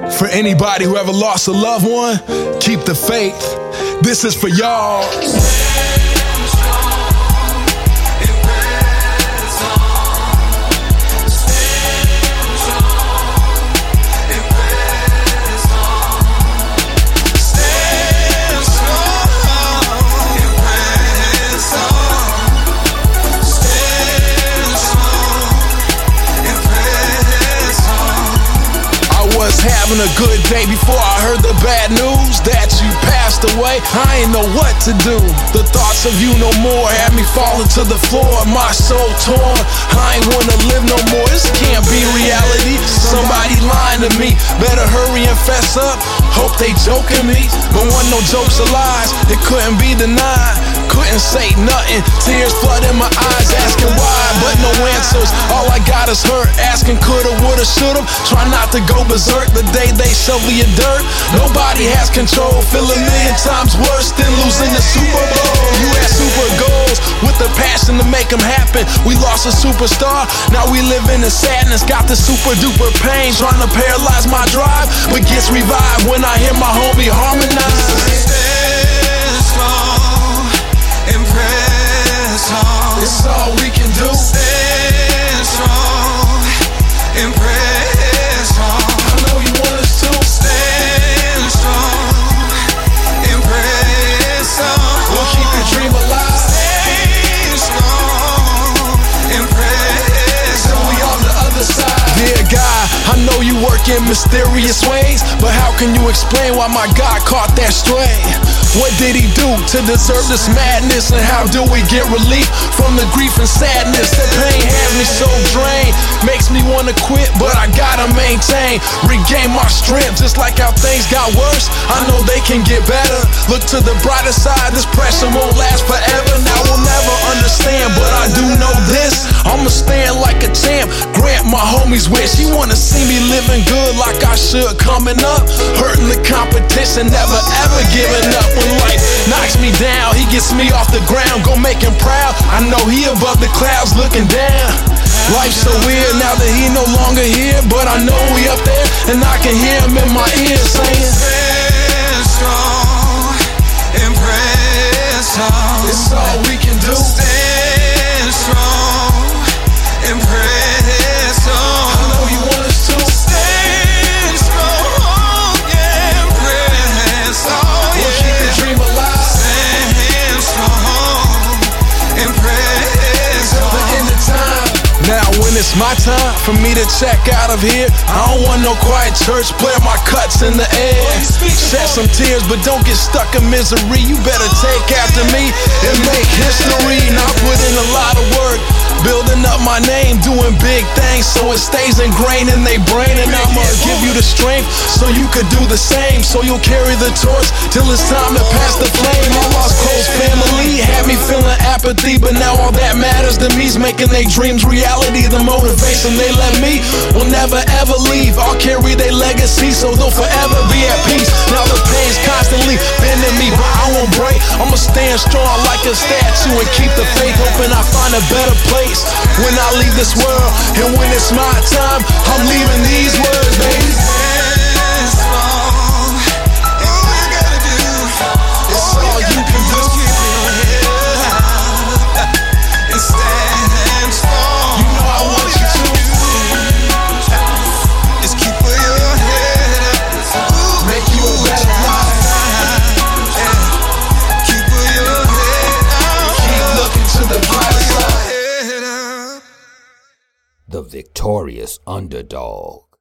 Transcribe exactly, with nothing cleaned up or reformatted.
For anybody who ever lost a loved one, keep the faith. This is for y'all. Having a good day before I heard the bad news that you passed away. I ain't know what to do. The thoughts of you no more had me falling to the floor, my soul torn. I ain't wanna live no more. This can't be reality. Somebody lying to me. Better hurry and fess up. Hope they joking me, but wasn't no jokes or lies. It couldn't be denied. Couldn't say nothing. Tears flooding my eyes, asking why, but no answers. All I got is hurt, asking coulda, woulda, shoulda. Try not to go berserk the day they shovel your dirt. Nobody has control. Feel a million times worse than losing the Super Bowl. You had super goals with the passion to make them happen. We lost a superstar, now we live in the sadness. Got the super duper pain, trying to paralyze my drive, but gets revived when I hear my homie harmonize. Stand strong and press on. It's all we can do. Stand strong and press on. I know you want us to. Stand strong and press on. We'll keep your dream alive. Stand strong and press Till we on the other side. Dear God, I know you work in mysterious ways, but how can you explain why my God caught that stray? What did he do to deserve this madness? And how do we get relief from the grief and sadness? The pain has me so drained, makes me wanna quit, but I gotta maintain, regain my strength. Just like how things got worse, I know they can get better. Look to the brighter side, this pressure won't last forever. Now we'll never understand, but I do know this, I'ma stand like a champ, grant my homies wish. You wanna see me living good like I should coming up, hurting the competition, never ever giving up. When life knocks me down, he gets me off the ground, go make him proud. I know he above the clouds looking down. Life's so weird now that he no longer here, but I know we up there, and I can hear him in my ear saying, Stand strong and press on. it's all we can do. Stand strong and press on. I know you want us to. Stand strong and press on. We'll keep the dream alive. Stand strong and press Till the end of time. Now when it's my time for me to check out of here, I don't want no quiet church, play my cuts in the air. Shed some tears, but don't get stuck in misery. You better take after me and make history. Now I put in a lot of work, building up my name, doing big things so it stays ingrained in they brain. And I'ma give you the strength so you could do the same, so you'll carry the torch till it's time to pass the flame. I lost close family, had me feeling apathy, but now all that matters to me is making their dreams reality. The motivation they let me will never ever leave. I'll carry their legacy so they'll forever be at peace. Now the pain's constantly bending me, but I won't break. I'ma stand strong like a statue and keep the faith, hoping I find a better place when I leave this world. And when it's my time, I'm leaving these words, baby. Stand strong. All you gotta do, It's all you can do. keep your head up and stand strong. You know I want you to. Just keep your head up. Make you a better life. Keep your head up. Keep looking to the brighter side. Head up. The victorious underdog.